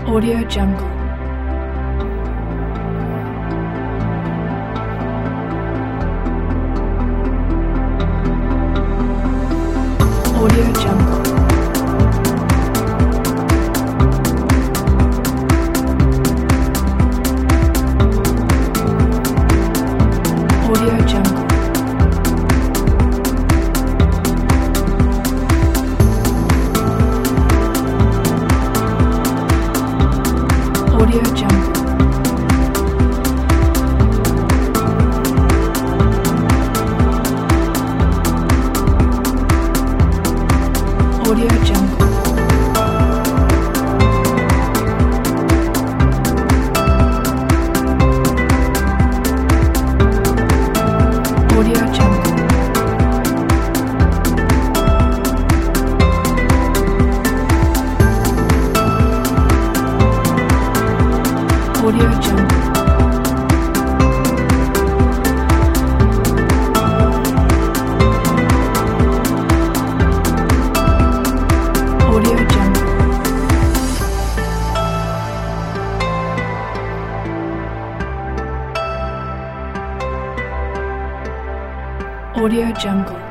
Audio Jungle. Audio Jungle. Audio Jungle. Audio Jungle. Audio Jungle. Audio Jungle. Audio Jungle. Audio Jungle. Audio Jungle.